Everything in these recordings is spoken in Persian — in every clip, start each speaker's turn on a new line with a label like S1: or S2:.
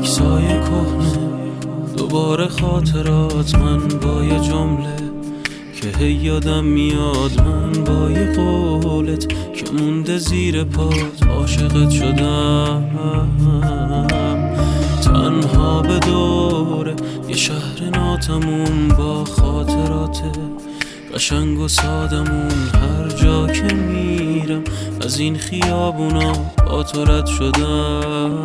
S1: عکسای کهنه دوباره خاطرات، من با یه جمله که هی یادم میاد، من با یه قولت که مونده زیر پات عاشقت شدم. تنها به دوره یه شهر ناتموم با خاطرات قشنگ و سادمون، هر جا که میرم از این خیابونا با تو رد شدم.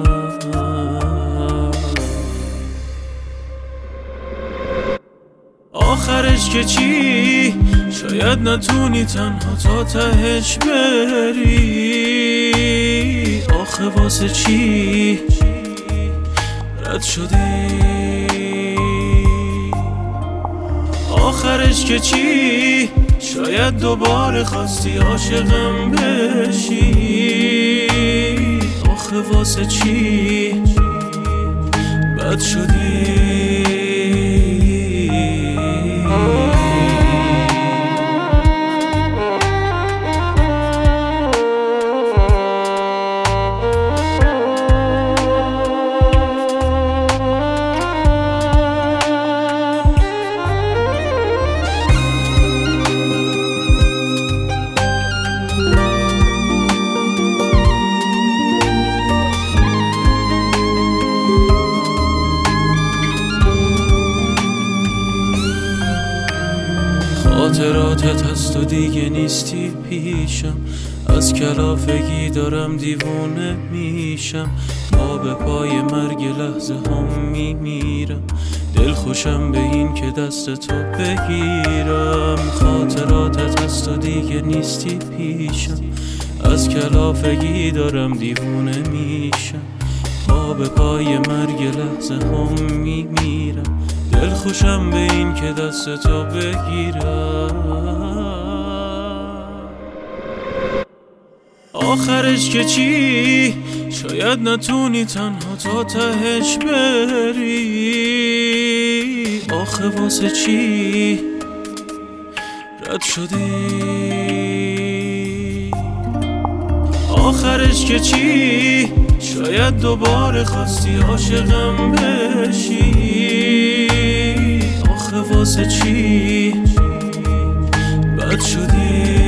S1: آخرش که چی؟ شاید نتونی تنها تا تهش بری. آخه واسه چی رد شدی؟ آخرش که چی؟ شاید دوباره خواستی عاشقم بشی. آخه واسه چی بد شدی؟ خاطراتت هست و دیگه نیستی پیشم، از کلافگی دارم دیوونه میشم، پا به پای مرگ لحظه هم میمیرم، دل خوشم به این که دست تو بگیرم. خاطراتت هست و دیگه نیستی پیشم، از کلافگی دارم دیوونه میشم، پا به پای مرگ لحظه هم میمیرم، دل خوشم به این که دست تو بگیرم. آخرش که چی؟ شاید نتونی تنها تا تهش بری. آخه واسه چی رد شدی؟ آخرش که چی؟ شاید دوباره خواستی عاشقم بشی. آخه واسه چی بد شدی؟